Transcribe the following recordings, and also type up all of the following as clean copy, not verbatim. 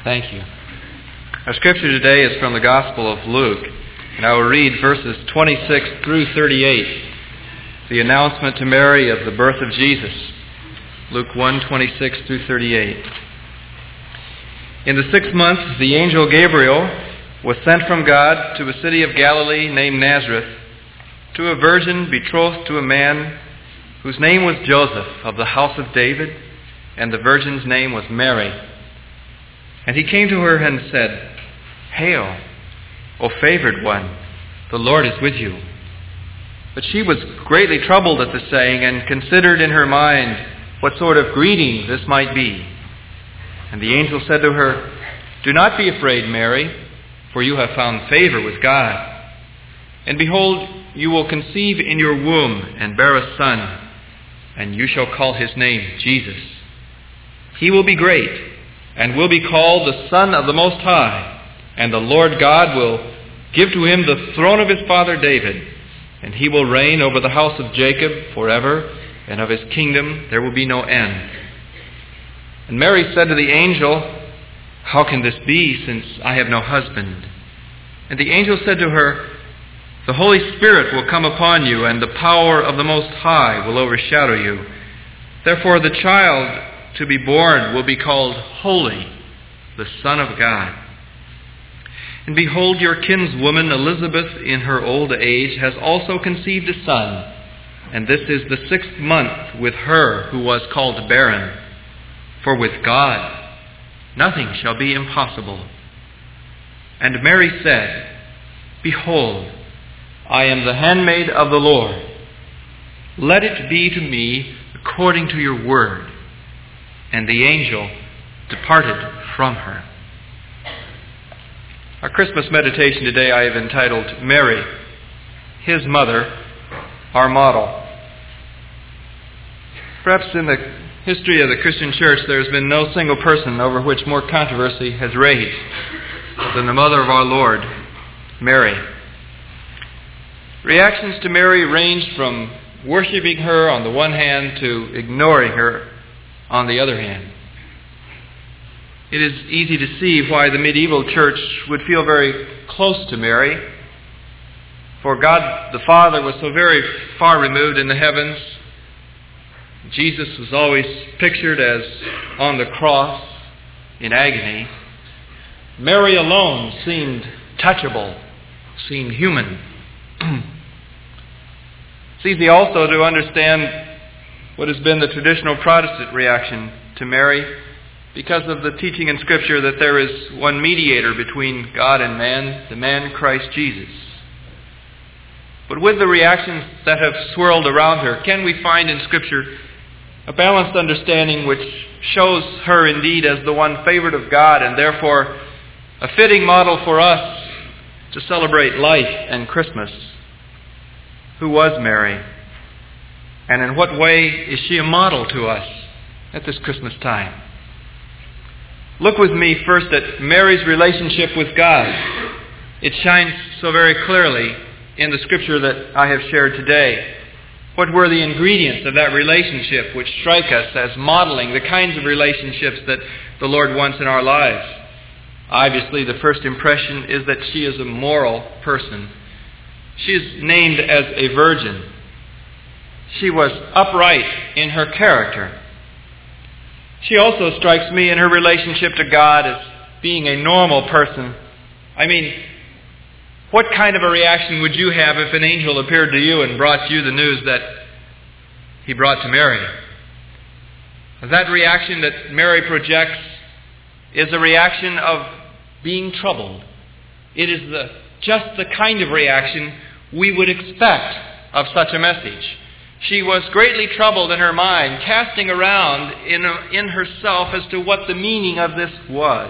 Thank you. Our scripture today is from the Gospel of Luke, and I will read verses 26 through 38, the announcement to Mary of the birth of Jesus. Luke 1:26 through 38. In the 6th month, the angel Gabriel was sent from God to a city of Galilee named Nazareth, to a virgin betrothed to a man whose name was Joseph, of the house of David, and the virgin's name was Mary. And he came to her and said, "Hail, O favored one, the Lord is with you." But she was greatly troubled at the saying, and considered in her mind what sort of greeting this might be. And the angel said to her, "Do not be afraid, Mary, for you have found favor with God. And behold, you will conceive in your womb and bear a son, and you shall call his name Jesus. He will be great, and will be called the Son of the Most High, and the Lord God will give to him the throne of his father David, and he will reign over the house of Jacob forever, and of his kingdom there will be no end." And Mary said to the angel, "How can this be, since I have no husband?" And the angel said to her, "The Holy Spirit will come upon you, and the power of the Most High will overshadow you. Therefore the child to be born will be called Holy, the Son of God. And behold, your kinswoman Elizabeth in her old age has also conceived a son, and this is the 6th month with her who was called barren. For with God nothing shall be impossible." And Mary said, "Behold, I am the handmaid of the Lord. Let it be to me according to your word." And the angel departed from her. Our Christmas meditation today I have entitled, Mary, His Mother, Our Model. Perhaps in the history of the Christian church there has been no single person over which more controversy has raged than the mother of our Lord, Mary. Reactions to Mary ranged from worshiping her on the one hand to ignoring her on the other hand. It is easy to see why the medieval church would feel very close to Mary, for God the Father was so very far removed in the heavens. Jesus was always pictured as on the cross in agony. Mary alone seemed touchable, seemed human. It's easy also to understand what has been the traditional Protestant reaction to Mary because of the teaching in Scripture that there is one mediator between God and man, the man Christ Jesus. But with the reactions that have swirled around her, can we find in Scripture a balanced understanding which shows her indeed as the one favored of God and therefore a fitting model for us to celebrate life and Christmas? Who was Mary? And in what way is she a model to us at this Christmas time? Look with me first at Mary's relationship with God. It shines so very clearly in the Scripture that I have shared today. What were the ingredients of that relationship which strike us as modeling the kinds of relationships that the Lord wants in our lives? Obviously, the first impression is that she is a moral person. She is named as a virgin. She was upright in her character. She also strikes me in her relationship to God as being a normal person. I mean, what kind of a reaction would you have if an angel appeared to you and brought you the news that he brought to Mary? That reaction that Mary projects is a reaction of being troubled. It is just the kind of reaction we would expect of such a message. She was greatly troubled in her mind, casting around in herself as to what the meaning of this was.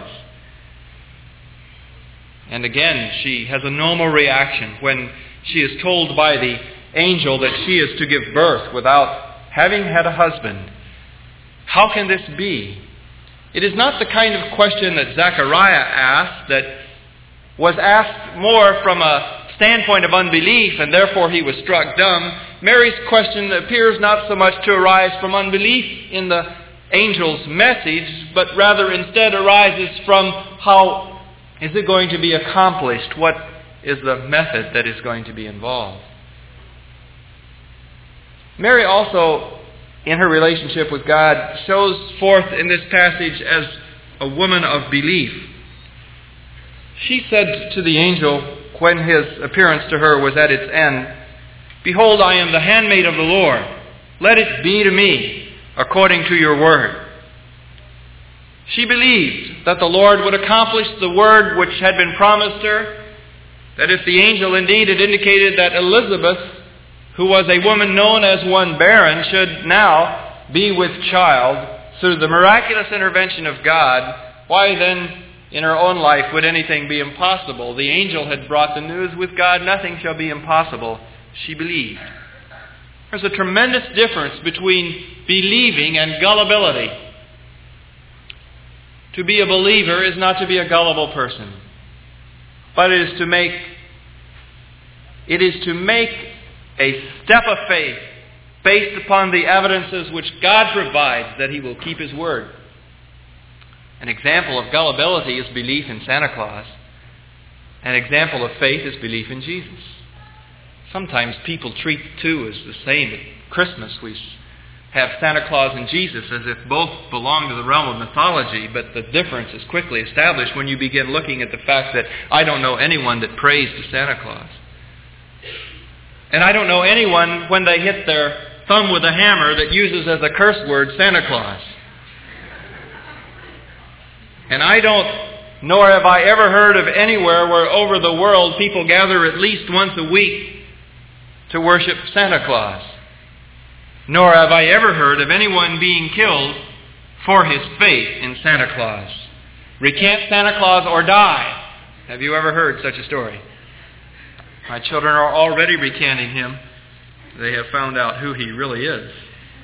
And again, she has a normal reaction when she is told by the angel that she is to give birth without having had a husband. How can this be? It is not the kind of question that Zechariah asked, that was asked more from a standpoint of unbelief, and therefore he was struck dumb. Mary's question appears not so much to arise from unbelief in the angel's message, but rather instead arises from how is it going to be accomplished? What is the method that is going to be involved? Mary also, in her relationship with God, shows forth in this passage as a woman of belief. She said to the angel when his appearance to her was at its end, "Behold, I am the handmaid of the Lord. Let it be to me according to your word." She believed that the Lord would accomplish the word which had been promised her, that if the angel indeed had indicated that Elizabeth, who was a woman known as one barren, should now be with child through the miraculous intervention of God, why then in her own life would anything be impossible? The angel had brought the news, with God nothing shall be impossible. She believed. There's a tremendous difference between believing and gullibility. To be a believer is not to be a gullible person, but it is to make a step of faith based upon the evidences which God provides that He will keep His word. An example of gullibility is belief in Santa Claus. An example of faith is belief in Jesus. Sometimes people treat the two as the same. At Christmas we have Santa Claus and Jesus as if both belong to the realm of mythology, but the difference is quickly established when you begin looking at the fact that I don't know anyone that prays to Santa Claus. And I don't know anyone, when they hit their thumb with a hammer, that uses as a curse word Santa Claus. And I don't, nor have I ever heard of anywhere where over the world people gather at least once a week to worship Santa Claus. Nor have I ever heard of anyone being killed for his faith in Santa Claus. Recant Santa Claus or die. Have you ever heard such a story? My children are already recanting him. They have found out who he really is.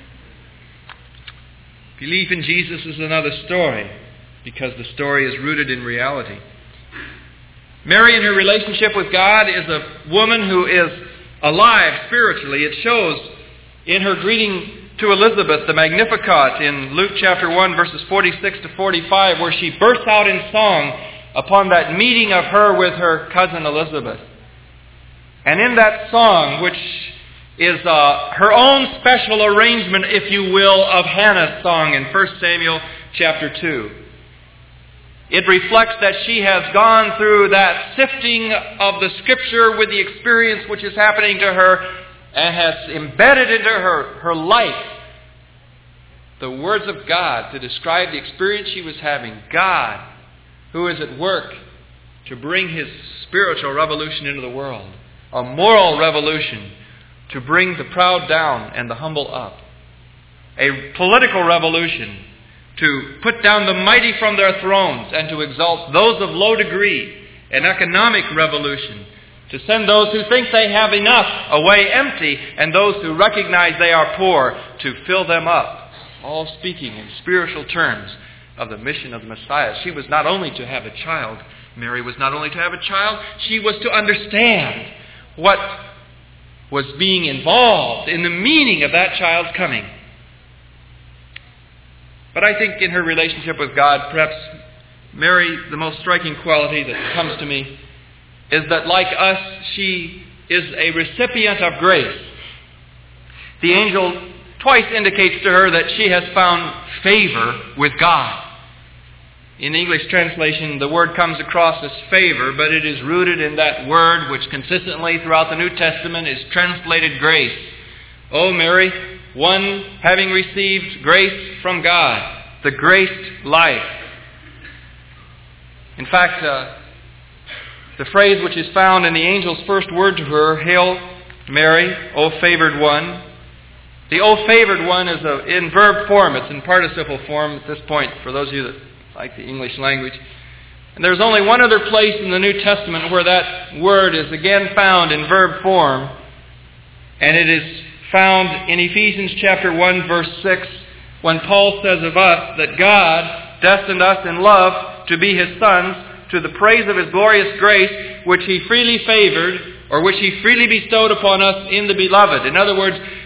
Belief in Jesus is another story, because the story is rooted in reality. Mary, in her relationship with God, is a woman who is alive spiritually. It shows in her greeting to Elizabeth, the Magnificat, in Luke chapter 1, verses 46 to 45, where she bursts out in song upon that meeting of her with her cousin Elizabeth. And in that song, which is her own special arrangement, if you will, of Hannah's song in 1 Samuel chapter 2, it reflects that she has gone through that sifting of the Scripture with the experience which is happening to her, and has embedded into her life the words of God to describe the experience she was having. God, who is at work to bring His spiritual revolution into the world. A moral revolution to bring the proud down and the humble up. A political revolution to put down the mighty from their thrones and to exalt those of low degree. An economic revolution to send those who think they have enough away empty, and those who recognize they are poor to fill them up. All speaking in spiritual terms of the mission of the Messiah. She was not only to have a child. Mary was not only to have a child, she was to understand what was being involved in the meaning of that child's coming. But I think in her relationship with God, perhaps Mary, the most striking quality that comes to me is that, like us, she is a recipient of grace. The angel twice indicates to her that she has found favor with God. In the English translation, the word comes across as favor, but it is rooted in that word which consistently throughout the New Testament is translated grace. O Mary, one having received grace from God, the graced life. In fact, the phrase which is found in the angel's first word to her, Hail Mary, O favored one. The O favored one is in verb form. It's in participle form at this point, for those of you that like the English language. And there's only one other place in the New Testament where that word is again found in verb form. And it is found in Ephesians chapter 1, verse 6, when Paul says of us that God destined us in love to be His sons, to the praise of His glorious grace, which He freely favored, or which He freely bestowed upon us in the Beloved. In other words,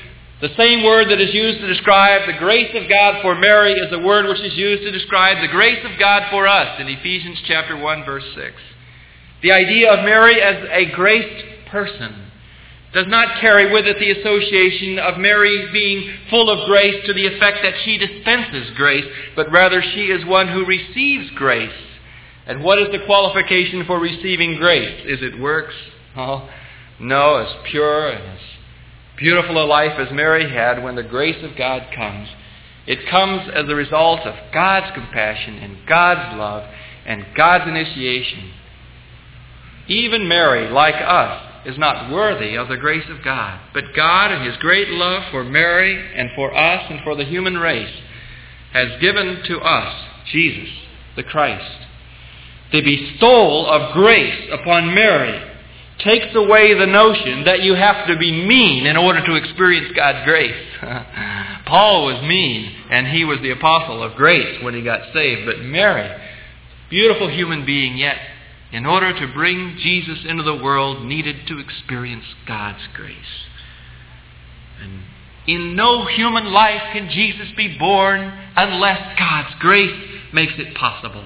The same word that is used to describe the grace of God for Mary is the word which is used to describe the grace of God for us in Ephesians chapter 1, verse 6. The idea of Mary as a graced person does not carry with it the association of Mary being full of grace to the effect that she dispenses grace, but rather she is one who receives grace. And what is the qualification for receiving grace? Is it works? Oh, no, as pure and as beautiful a life as Mary had when the grace of God comes. It comes as a result of God's compassion and God's love and God's initiation. Even Mary, like us, is not worthy of the grace of God. But God, in His great love for Mary and for us and for the human race, has given to us Jesus, the Christ. The bestowal of grace upon Mary takes away the notion that you have to be mean in order to experience God's grace. Paul was mean, and he was the apostle of grace when he got saved. But Mary, beautiful human being, yet in order to bring Jesus into the world, needed to experience God's grace. And in no human life can Jesus be born unless God's grace makes it possible.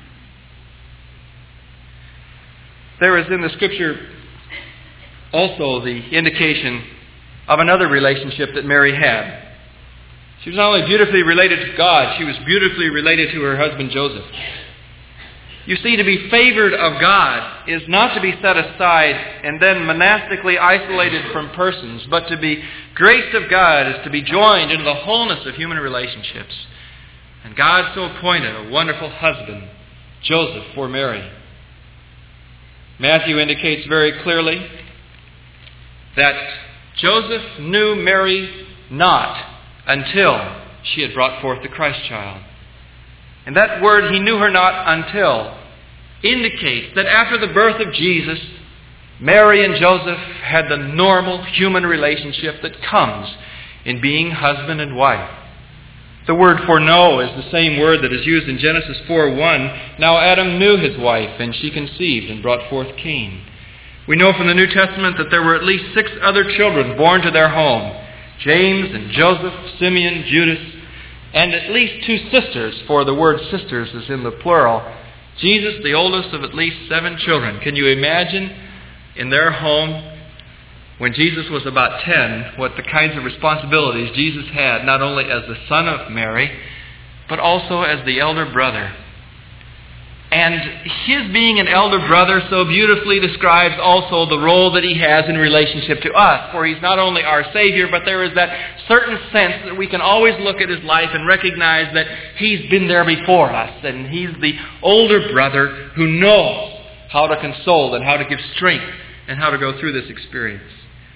There is in the Scripture also the indication of another relationship that Mary had. She was not only beautifully related to God, she was beautifully related to her husband Joseph. You see, to be favored of God is not to be set aside and then monastically isolated from persons, but to be graced of God is to be joined into the wholeness of human relationships. And God so appointed a wonderful husband, Joseph, for Mary. Matthew indicates very clearly that Joseph knew Mary not until she had brought forth the Christ child. And that word, he knew her not until, indicates that after the birth of Jesus, Mary and Joseph had the normal human relationship that comes in being husband and wife. The word foreknow is the same word that is used in Genesis 4:1. Now Adam knew his wife, and she conceived and brought forth Cain. We know from the New Testament that there were at least 6 other children born to their home: James and Joseph, Simeon, Judas, and at least 2 sisters, for the word sisters is in the plural. Jesus, the oldest of at least 7 children. Can you imagine in their home, when Jesus was about 10, what the kinds of responsibilities Jesus had, not only as the son of Mary, but also as the elder brother. And his being an elder brother so beautifully describes also the role that he has in relationship to us. For he's not only our Savior, but there is that certain sense that we can always look at his life and recognize that he's been there before us. And he's the older brother who knows how to console and how to give strength and how to go through this experience.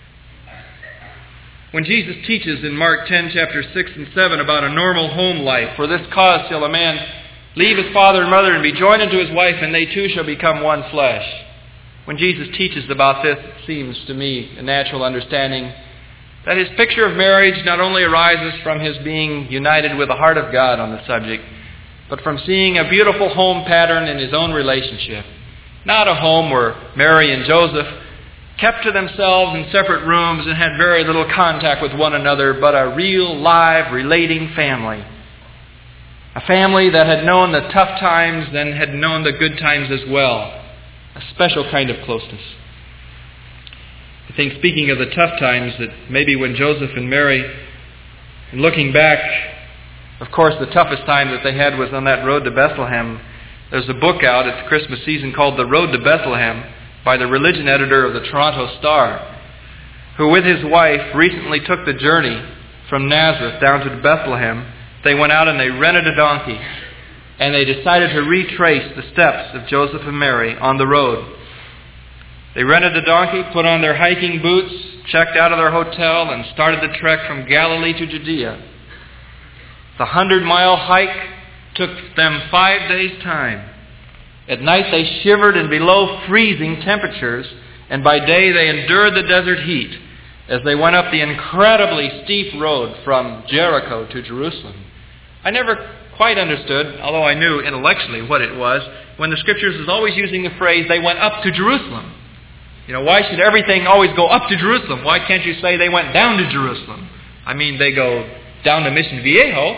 When Jesus teaches in Mark 10, chapter 6 and 7 about a normal home life, for this cause shall a man leave his father and mother and be joined unto his wife, and they two shall become one flesh. When Jesus teaches about this, it seems to me a natural understanding that his picture of marriage not only arises from his being united with the heart of God on the subject, but from seeing a beautiful home pattern in his own relationship. Not a home where Mary and Joseph kept to themselves in separate rooms and had very little contact with one another, but a real, live, relating family. A family that had known the tough times and had known the good times as well. A special kind of closeness. I think, speaking of the tough times, that maybe when Joseph and Mary, looking back, of course the toughest time that they had was on that road to Bethlehem. There's a book out at the Christmas season called The Road to Bethlehem by the religion editor of the Toronto Star, who with his wife recently took the journey from Nazareth down to Bethlehem. They went out and they rented a donkey, and they decided to retrace the steps of Joseph and Mary on the road. They rented the donkey, put on their hiking boots, checked out of their hotel, and started the trek from Galilee to Judea. The 100-mile hike took them 5 days' time. At night they shivered in below freezing temperatures, and by day they endured the desert heat as they went up the incredibly steep road from Jericho to Jerusalem. I never quite understood, although I knew intellectually what it was, when the Scriptures is always using the phrase, they went up to Jerusalem. You know, why should everything always go up to Jerusalem? Why can't you say they went down to Jerusalem? I mean, they go down to Mission Viejo.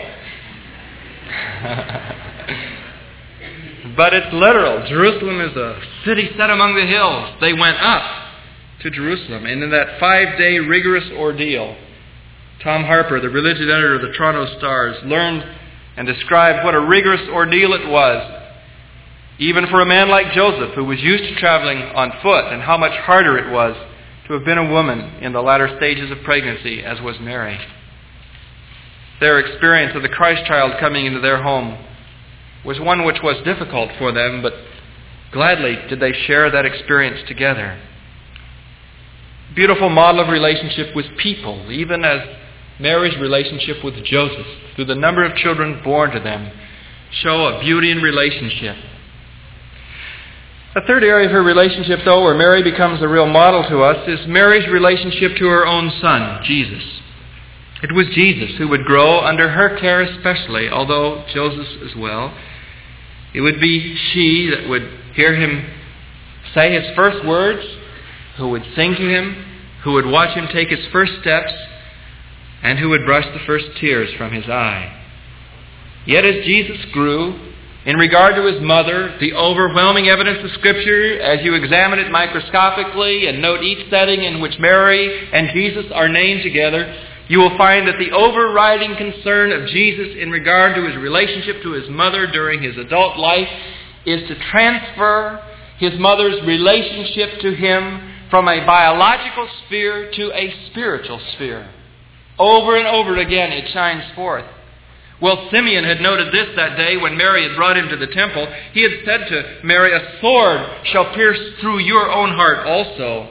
But it's literal. Jerusalem is a city set among the hills. They went up to Jerusalem. And in that 5-day rigorous ordeal, Tom Harper, the religion editor of the Toronto Stars, learned and described what a rigorous ordeal it was, even for a man like Joseph, who was used to traveling on foot, and how much harder it was to have been a woman in the latter stages of pregnancy, as was Mary. Their experience of the Christ child coming into their home was one which was difficult for them, but gladly did they share that experience together. Beautiful model of relationship with people, even as Mary's relationship with Joseph, through the number of children born to them, show a beauty in relationship. The third area of her relationship, though, where Mary becomes a real model to us, is Mary's relationship to her own son, Jesus. It was Jesus who would grow under her care especially, although Joseph as well. It would be she that would hear him say his first words, who would sing to him, who would watch him take his first steps, and who would brush the first tears from his eye. Yet as Jesus grew, in regard to his mother, the overwhelming evidence of Scripture, as you examine it microscopically and note each setting in which Mary and Jesus are named together, you will find that the overriding concern of Jesus in regard to his relationship to his mother during his adult life is to transfer his mother's relationship to him from a biological sphere to a spiritual sphere. Over and over again it shines forth. Well, Simeon had noted this that day when Mary had brought him to the temple. He had said to Mary, "A sword shall pierce through your own heart also."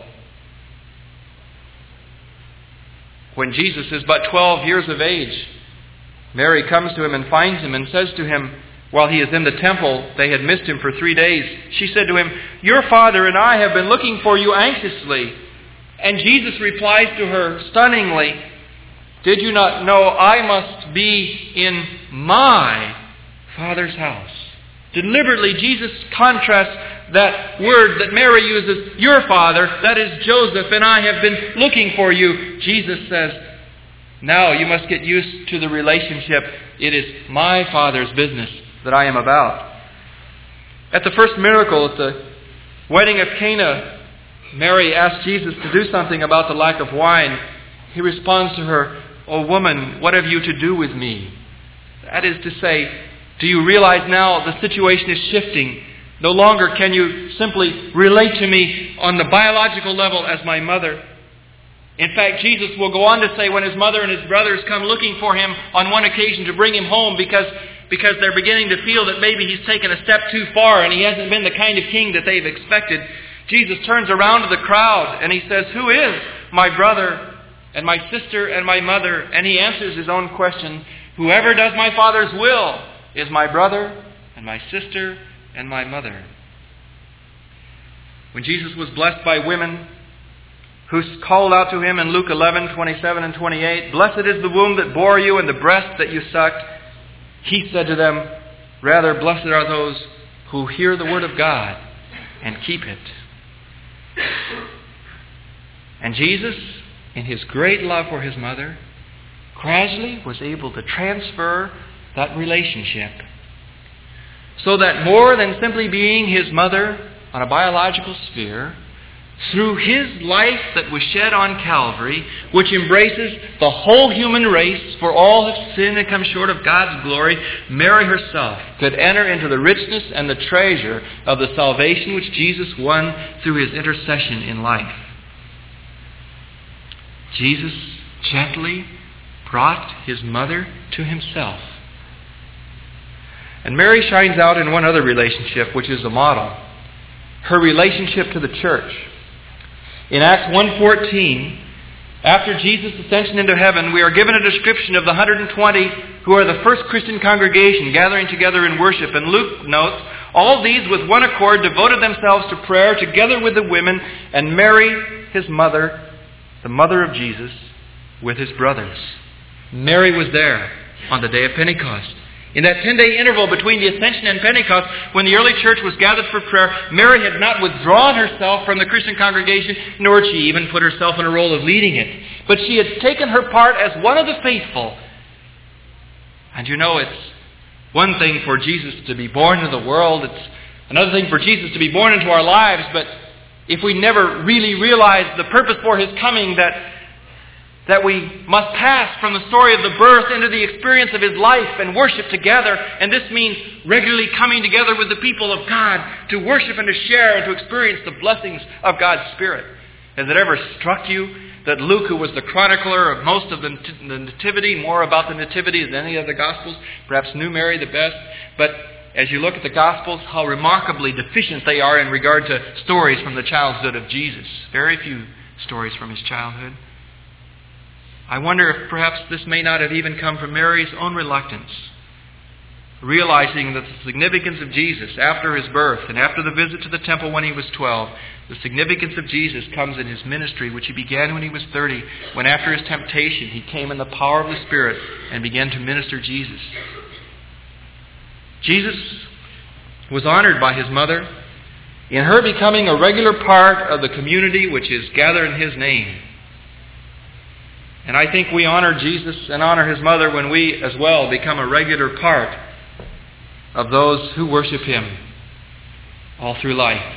When Jesus is but 12 years of age, Mary comes to him and finds him and says to him, while he is in the temple, they had missed him for 3 days, she said to him, "Your father and I have been looking for you anxiously." And Jesus replies to her stunningly, "Did you not know I must be in my Father's house?" Deliberately, Jesus contrasts that word that Mary uses, "your father," that is Joseph, "and I have been looking for you." Jesus says, "Now you must get used to the relationship. It is my Father's business that I am about." At the first miracle, at the wedding of Cana, Mary asked Jesus to do something about the lack of wine. He responds to her, "O woman, what have you to do with me?" That is to say, do you realize now the situation is shifting? No longer can you simply relate to me on the biological level as my mother. In fact, Jesus will go on to say when his mother and his brothers come looking for him on one occasion to bring him home because they're beginning to feel that maybe he's taken a step too far and he hasn't been the kind of king that they've expected, Jesus turns around to the crowd and he says, "Who is my brother and my sister and my mother?" And he answers his own question, "Whoever does my Father's will is my brother and my sister and my mother." When Jesus was blessed by women who called out to him in Luke 11:27 and 28, "Blessed is the womb that bore you and the breast that you sucked," he said to them, "Rather, blessed are those who hear the word of God and keep it." And Jesus, in his great love for his mother, gradually was able to transfer that relationship so that more than simply being his mother on a biological sphere, through his life that was shed on Calvary, which embraces the whole human race, for all have sinned and come short of God's glory, Mary herself could enter into the richness and the treasure of the salvation which Jesus won through his intercession in life. Jesus gently brought his mother to himself. And Mary shines out in one other relationship, which is a model. Her relationship to the church. In Acts 1:14, after Jesus' ascension into heaven, we are given a description of the 120 who are the first Christian congregation gathering together in worship. And Luke notes, "All these with one accord devoted themselves to prayer together with the women, and Mary, his mother, the mother of Jesus, with his brothers." Mary was there on the day of Pentecost. In that 10-day interval between the Ascension and Pentecost, when the early church was gathered for prayer, Mary had not withdrawn herself from the Christian congregation, nor had she even put herself in a role of leading it. but she had taken her part as one of the faithful. And you know, it's one thing for Jesus to be born into the world. It's another thing for Jesus to be born into our lives. But if we never really realize the purpose for His coming, that we must pass from the story of the birth into the experience of His life and worship together. And this means regularly coming together with the people of God to worship and to share and to experience the blessings of God's Spirit. Has it ever struck you that Luke, who was the chronicler of most of the Nativity, more about the Nativity than any of the Gospels, perhaps knew Mary the best, but as you look at the Gospels, how remarkably deficient they are in regard to stories from the childhood of Jesus. Very few stories from His childhood. I wonder if perhaps this may not have even come from Mary's own reluctance, realizing that the significance of Jesus after His birth and after the visit to the temple when He was 12, the significance of Jesus comes in His ministry, which He began when He was 30, when after His temptation He came in the power of the Spirit and began to minister Jesus. Jesus was honored by His mother in her becoming a regular part of the community which is gathered in His name. And I think we honor Jesus and honor His mother when we as well become a regular part of those who worship Him all through life.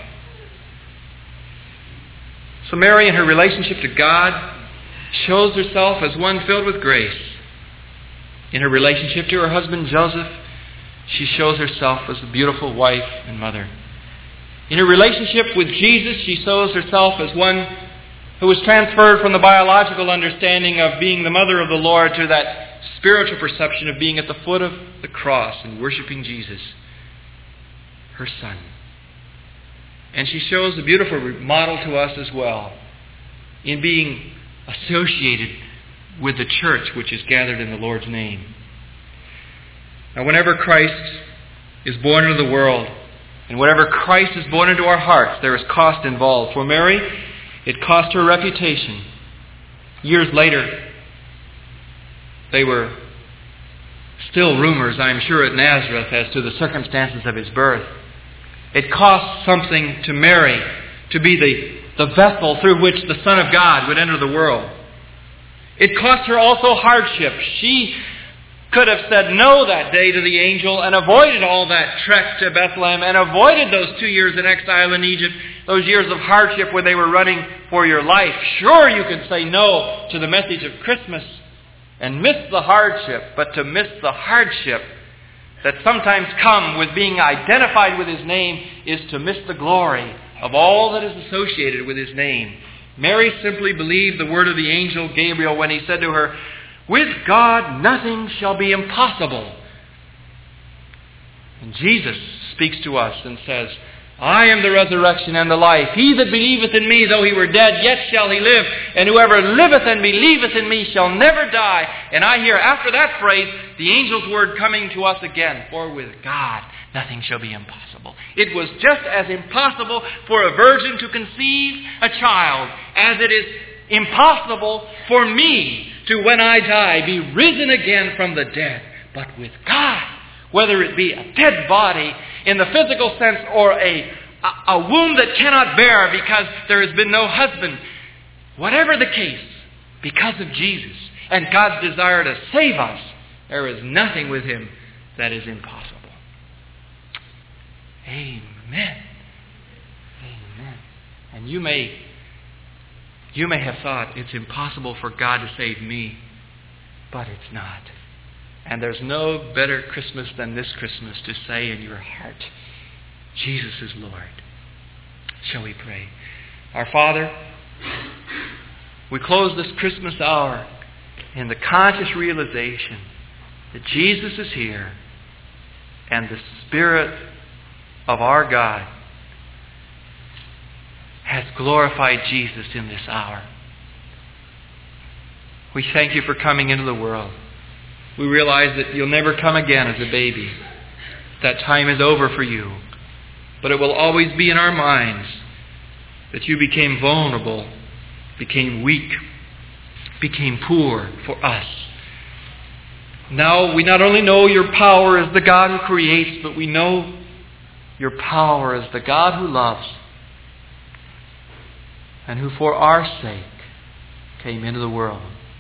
So Mary, in her relationship to God, shows herself as one filled with grace. In her relationship to her husband Joseph, she shows herself as a beautiful wife and mother. In her relationship with Jesus, she shows herself as one who was transferred from the biological understanding of being the mother of the Lord to that spiritual perception of being at the foot of the cross and worshiping Jesus, her Son. And she shows a beautiful model to us as well in being associated with the church which is gathered in the Lord's name. Now, whenever Christ is born into the world, and whenever Christ is born into our hearts, there is cost involved. For Mary, it cost her reputation. Years later, they were still rumors, I'm sure, at Nazareth as to the circumstances of His birth. It cost something to Mary to be the vessel through which the Son of God would enter the world. It cost her also hardship. She could have said no that day to the angel and avoided all that trek to Bethlehem and avoided those 2 years in exile in Egypt, those years of hardship when they were running for your life. Sure, you can say no to the message of Christmas and miss the hardship, but to miss the hardship that sometimes come with being identified with His name is to miss the glory of all that is associated with His name. Mary simply believed the word of the angel Gabriel when he said to her, "With God nothing shall be impossible." And Jesus speaks to us and says, "I am the resurrection and the life. He that believeth in me, though he were dead, yet shall he live. And whoever liveth and believeth in me shall never die." And I hear after that phrase the angel's word coming to us again, "For with God nothing shall be impossible." It was just as impossible for a virgin to conceive a child as it is impossible for me to, when I die, be risen again from the dead. But with God, whether it be a dead body in the physical sense or a womb that cannot bear because there has been no husband, whatever the case, because of Jesus and God's desire to save us, there is nothing with Him that is impossible. Amen. Amen. And you may have thought it's impossible for God to save me, but it's not. And there's no better Christmas than this Christmas to say in your heart, Jesus is Lord. Shall we pray? Our Father, we close this Christmas hour in the conscious realization that Jesus is here and the Spirit of our God has glorified Jesus in this hour. We thank You for coming into the world. We realize that You'll never come again as a baby. That time is over for You. But it will always be in our minds that You became vulnerable, became weak, became poor for us. Now we not only know Your power as the God who creates, but we know Your power as the God who loves and who for our sake came into the world.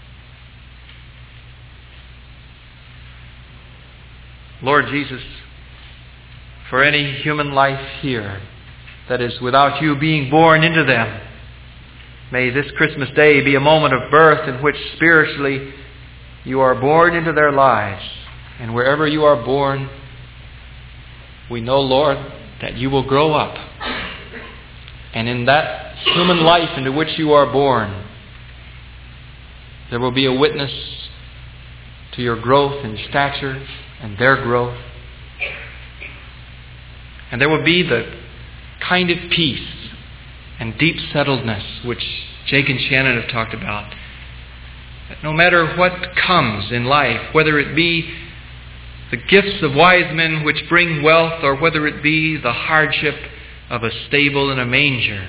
Lord Jesus, for any human life here that is without you being born into them, may this Christmas day be a moment of birth in which spiritually you are born into their lives. And wherever you are born, we know, Lord, that you will grow up. And in that human life into which you are born, there will be a witness to your growth in stature and their growth. And there will be the kind of peace and deep settledness which Jake and Shannon have talked about. That no matter what comes in life, whether it be the gifts of wise men which bring wealth, or whether it be the hardship of a stable and a manger,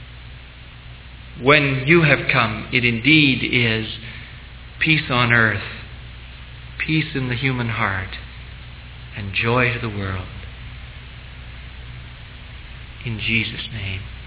when you have come, it indeed is peace on earth, peace in the human heart, and joy to the world. In Jesus' name.